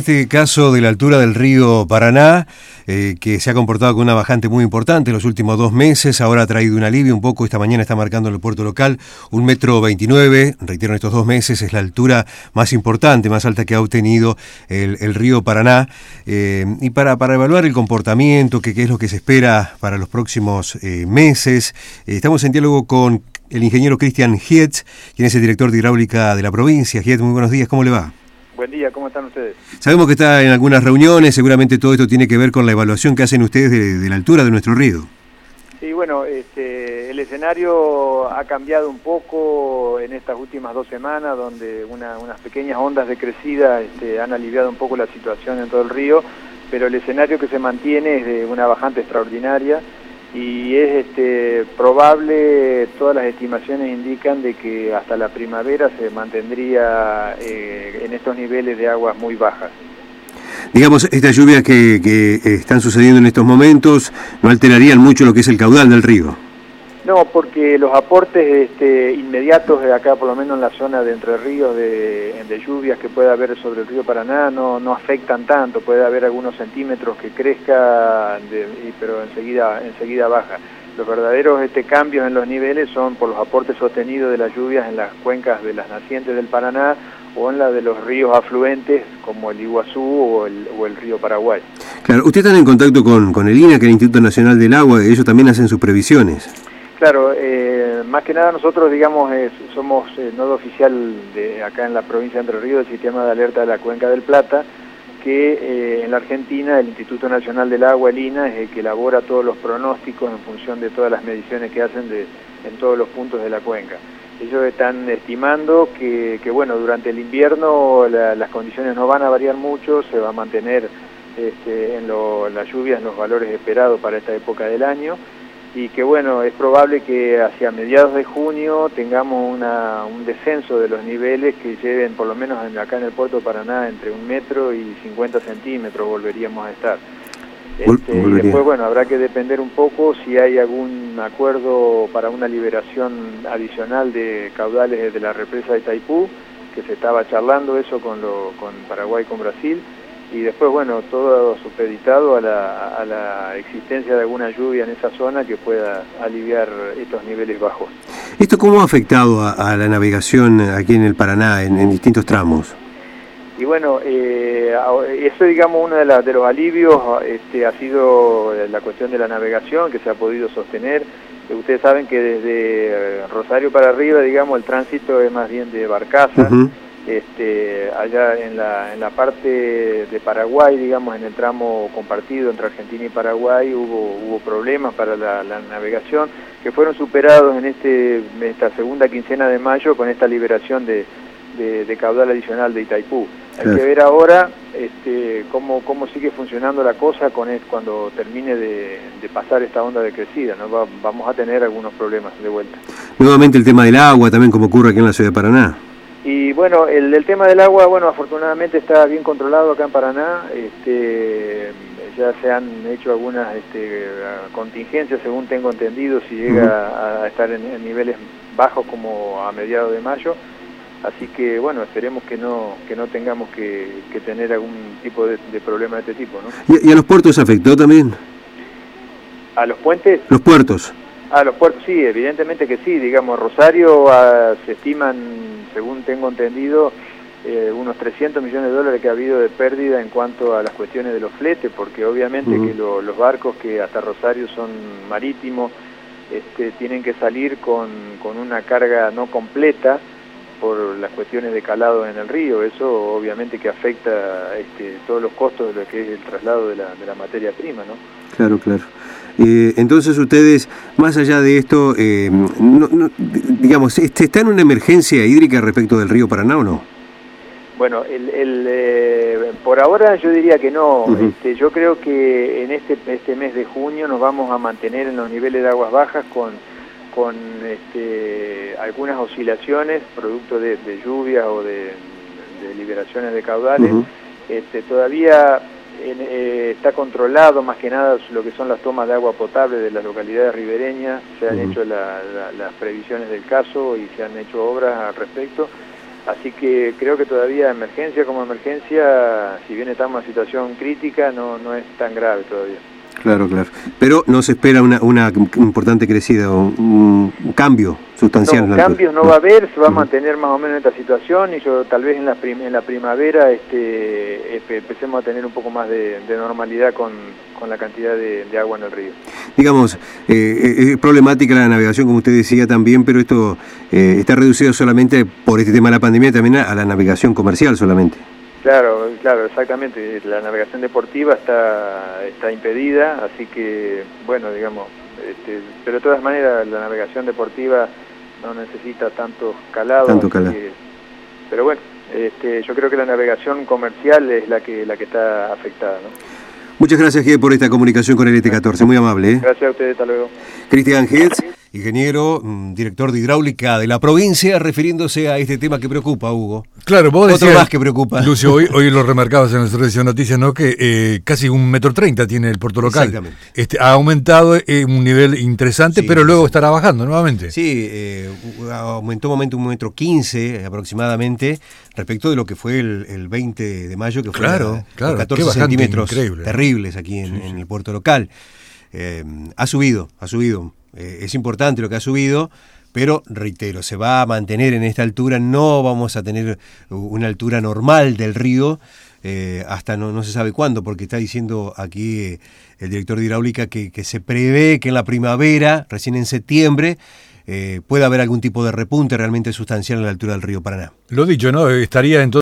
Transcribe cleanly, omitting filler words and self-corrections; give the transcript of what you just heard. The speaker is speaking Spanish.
este caso de la altura del río Paraná, que se ha comportado con una bajante muy importante en los últimos 2 meses, ahora ha traído un alivio un poco. Esta mañana está marcando en el puerto local 1,29 m, reitero, en estos 2 meses es la altura más importante, más alta que ha obtenido el río Paraná. Y para evaluar el comportamiento, qué es lo que se espera para los próximos meses, estamos en diálogo con el ingeniero Cristian Hietz, quien es el director de hidráulica de la provincia. Hietz, muy buenos días, ¿cómo le va? Buen día, ¿cómo están ustedes? Sabemos que está en algunas reuniones, seguramente todo esto tiene que ver con la evaluación que hacen ustedes de la altura de nuestro río. Sí, bueno, el escenario ha cambiado un poco en estas últimas 2 semanas, donde unas pequeñas ondas de crecida han aliviado un poco la situación en todo el río, pero el escenario que se mantiene es de una bajante extraordinaria y es probable, todas las estimaciones indican de que hasta la primavera se mantendría en estos niveles de aguas muy bajas. Digamos, estas lluvias que están sucediendo en estos momentos no alterarían mucho lo que es el caudal del río. No, porque los aportes inmediatos de acá, por lo menos en la zona de Entre Ríos, de lluvias que pueda haber sobre el río Paraná, no afectan tanto. Puede haber algunos centímetros que crezca, pero enseguida baja. Los verdaderos cambios en los niveles son por los aportes sostenidos de las lluvias en las cuencas de las nacientes del Paraná o en la de los ríos afluentes como el Iguazú o el río Paraguay. Claro, usted está en contacto con el INA, que es el Instituto Nacional del Agua, ellos también hacen sus previsiones. Claro, más que nada nosotros, digamos, somos nodo oficial de acá en la provincia de Entre Ríos del sistema de alerta de la Cuenca del Plata, que en la Argentina el Instituto Nacional del Agua, el INA, es el que elabora todos los pronósticos en función de todas las mediciones que hacen en todos los puntos de la cuenca. Ellos están estimando que bueno, durante el invierno las condiciones no van a variar mucho, se va a mantener las lluvias en los valores esperados para esta época del año, y que bueno, es probable que hacia mediados de junio tengamos un descenso de los niveles que lleven, por lo menos acá en el puerto de Paraná, entre 1 metro y 50 centímetros volveríamos a estar. Y después, bueno, habrá que depender un poco si hay algún acuerdo para una liberación adicional de caudales desde la represa de Itaipú, que se estaba charlando eso con Paraguay y con Brasil. Y después, bueno, todo supeditado a la existencia de alguna lluvia en esa zona que pueda aliviar estos niveles bajos. ¿Esto cómo ha afectado a la navegación aquí en el Paraná, en distintos tramos? Y bueno, eso, digamos, uno de los alivios ha sido la cuestión de la navegación, que se ha podido sostener. Ustedes saben que desde Rosario para arriba, digamos, el tránsito es más bien de barcaza. Allá en la parte de Paraguay, digamos, en el tramo compartido entre Argentina y Paraguay, hubo problemas para la navegación que fueron superados en esta segunda quincena de mayo con esta liberación de caudal adicional de Itaipú. Hay que ver ahora cómo sigue funcionando la cosa cuando termine de pasar esta onda de crecida, ¿no? Vamos a tener algunos problemas de vuelta. Nuevamente el tema del agua, también como ocurre aquí en la ciudad de Paraná. Y bueno, el tema del agua, bueno, afortunadamente está bien controlado acá en Paraná. Ya se han hecho algunas contingencias, según tengo entendido, si llega a estar en niveles bajos como a mediados de mayo. Así que, bueno, esperemos que no tengamos que tener algún tipo de problema de este tipo, ¿no? ¿Y a los puertos afectó también? ¿A los puentes? Los puertos. A los puertos, sí, evidentemente que sí. Digamos, Rosario se estiman, según tengo entendido, unos 300 millones de dólares que ha habido de pérdida en cuanto a las cuestiones de los fletes, porque obviamente que los barcos que hasta Rosario son marítimos tienen que salir con una carga no completa por las cuestiones de calado en el río. Eso obviamente que afecta todos los costos de lo que es el traslado de la materia prima, ¿no? Claro, claro. Entonces ustedes, más allá de esto, digamos, ¿está en una emergencia hídrica respecto del río Paraná o no? Bueno, por ahora yo diría que no. Yo creo que en este mes de junio nos vamos a mantener en los niveles de aguas bajas con algunas oscilaciones producto de lluvias o de liberaciones de caudales. Todavía está controlado más que nada lo que son las tomas de agua potable de las localidades ribereñas. Se han hecho las previsiones del caso y se han hecho obras al respecto. Así que creo que todavía emergencia como emergencia, si bien estamos en una situación crítica, no es tan grave todavía. Claro. Pero no se espera una importante crecida, un cambio sustancial. No, cambios no va a haber, se va a mantener más o menos esta situación, y yo tal vez en la primavera empecemos a tener un poco más de normalidad con la cantidad de agua en el río. Digamos, es problemática la navegación, como usted decía también, pero esto está reducido solamente por este tema de la pandemia, también a la navegación comercial solamente. Claro, exactamente. La navegación deportiva está impedida, así que, bueno, digamos, pero de todas maneras la navegación deportiva no necesita tanto calado. Pero bueno, yo creo que la navegación comercial es la que está afectada, ¿no? Muchas gracias, Gede, por esta comunicación con el ET14, muy amable. Gracias a ustedes, hasta luego. Cristian Hetz, ingeniero, director de hidráulica de la provincia, refiriéndose a este tema que preocupa, Hugo. Claro, vos decías, otro más que preocupa. Lucio, hoy lo remarcabas en nuestra edición de noticias, ¿no? Que casi 1,30 m tiene el puerto local. Exactamente. Ha aumentado un nivel interesante, sí, pero luego estará bajando nuevamente. Sí, aumentó un 1,15 m aproximadamente respecto de lo que fue el 20 de mayo, que fue claro, 14 centímetros increíble, terribles aquí en el puerto local. Ha subido. Es importante lo que ha subido, pero reitero, se va a mantener en esta altura, no vamos a tener una altura normal del río hasta no se sabe cuándo, porque está diciendo aquí el director de hidráulica que se prevé que en la primavera, recién en septiembre, pueda haber algún tipo de repunte realmente sustancial a la altura del río Paraná. Lo dicho, ¿no? Estaría entonces